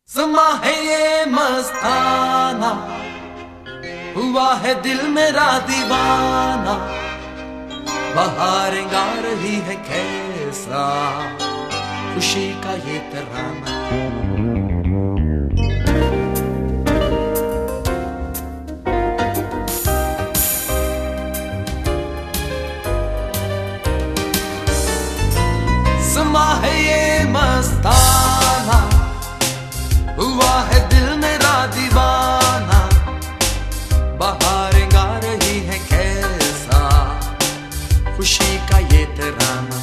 समा है ये मस्ताना, हुआ है दिल मेरा दीवाना। बहारें गा रही है कैसा खुशी का ये तराना। समा है ये मस्ताना, हुआ है दिल मेरा दीवाना। बहारें गा रही है कैसा खुशी का ये तराना।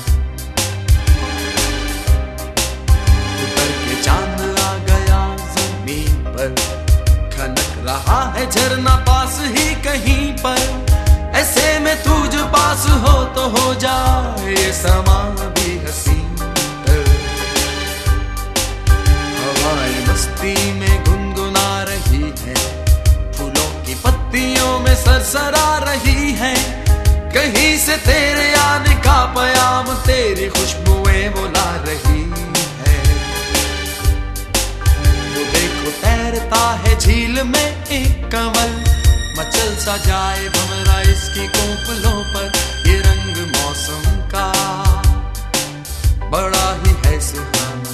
उतर के चांद आ गया जमीन पर, खनक रहा है झरना पास ही कहीं पर। ऐसे में तू जो पास हो तो हो जाए ये समा भी हसीन। हवाएं मस्ती में गुनगुना रही है, फूलों की पत्तियों में सरसरा रही है। कहीं से तेरे आने का प्याम, तेरी खुशबुएं वो ला रही है। वो देखो तैरता है झील में एक कमल, मचल सा जाए भंवरा इसकी कोपलों पर। ये रंग मौसम का बड़ा ही है सुहाना।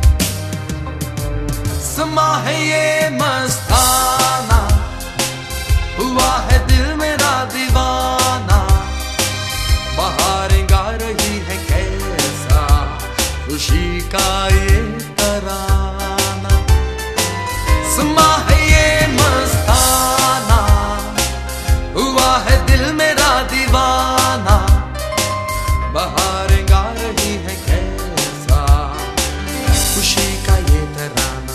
समा है ये मस्ताना, हुआ है दिल मेरा दीवाना। बहारें गा रही है कैसा खुशी का ये तराना। समा है ये मस्ताना, हुआ है दिल मेरा दीवाना। बहारें गा रही है कैसा खुशी का ये तराना।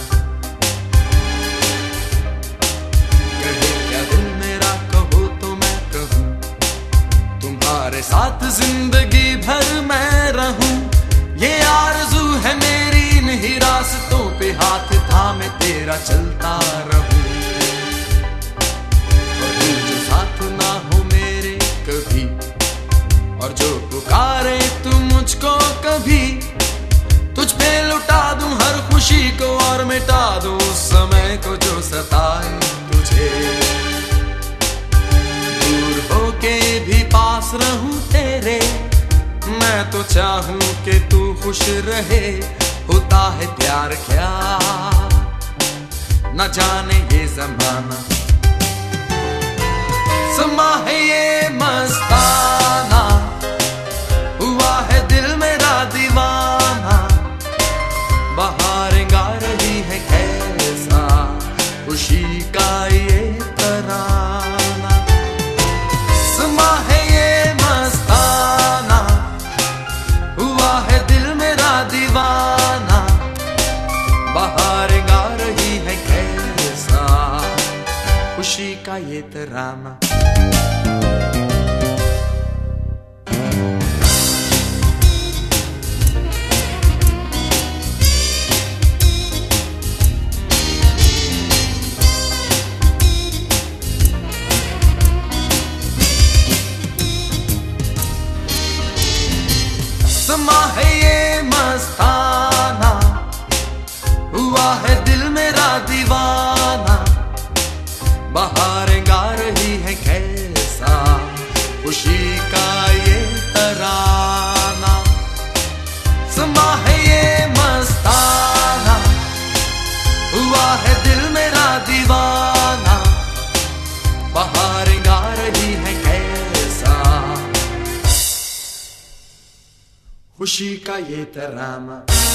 कहे क्या दिल मेरा कहो तो मैं कहूँ, तुम्हारे साथ जिंदगी भर मैं रहूं। ये आरज़ू है मेरी, इन्हीं रास्तों पे हाथ थामे तेरा चलता रहूं। और तू जो साथ ना हो मेरे कभी, और जो पुकारे तू मुझको कभी, तुझ पे लुटा दूं हर खुशी को और मिटा दूं उस समय को जो सताए तुझे। दूर होके भी पास रहूं तेरे, मैं तो चाहूं कि तू खुश रहे। होता है प्यार क्या न जाने ये ज़माना। समा है ये मस्ताना, हुआ है दिल मेरा दीवाना। बहारें गा रही है कैसा खुशी का ये तराना। समा है ये मस्ताना, हुआ है दिल मेरा दीवाना। बहारें गा रही है कैसा खुशी का ये तराना। समा है ये मस्ताना, हुआ है दिल मेरा दीवाना। बहारें गा रही है कैसा खुशी का ये तराना। समा है ये मस्ताना, हुआ है दिल मेरा दीवाना। बहारें गा रही है कैसा खुशी का ये तराना।